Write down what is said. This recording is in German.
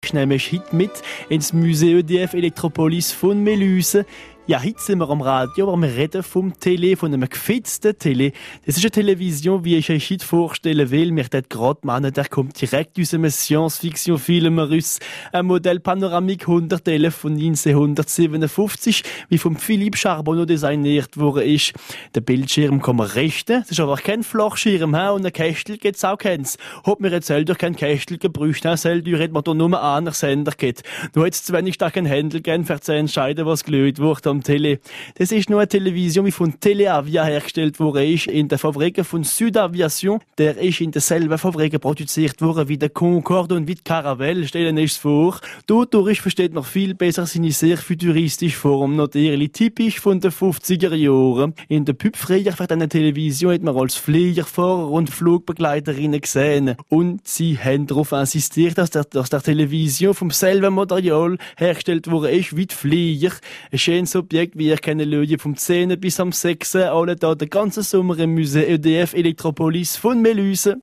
ich nämlich heute mit ins Museum EDF Elektropolis von Melüse. Ja, heute sind wir am Radio, aber wir reden vom Tele, von einem gefitzten Tele. Das ist eine Television, wie ich euch heute vorstellen will. Mir dort gerade meinen, der kommt direkt aus einem Science-Fiction-Film raus. Ein Modell Panoramic 111 von 1957, wie vom Philippe Charbonneau designiert worden ist. Der Bildschirm kann man richten. Es ist aber kein Flachschirm, und ein Kästel gibt's auch keins. Hat mir jetzt selber kein Kästel gebraucht, selber hat man da nur einen Sender gehabt. Nur hat es zu wenig starken Händel gegeben, für zu entscheiden, was gelöst wurde am Tele. Das ist nur eine Television, wie von Teleavia hergestellt worden ist, in der Fabrik von Südaviation. Der ist in derselben Fabrik produziert worden wie der Concorde und wie die Caravelle. Stellen Sie es vor. Dadurch versteht man viel besser seine sehr futuristische Form, natürlich typisch von den 50er Jahren. In der Püpfreier für diese Television hat man als Fliegerfahrer und Flugbegleiterinnen gesehen. Und sie haben darauf insistiert, dass der Television vom selben Material hergestellt worden ist wie die Flieger. Ein schönes Objekt, wie ihr kennen vom 10. bis am 6. alle da den ganzen Sommer im Museum EDF Elektropolis von Melüse.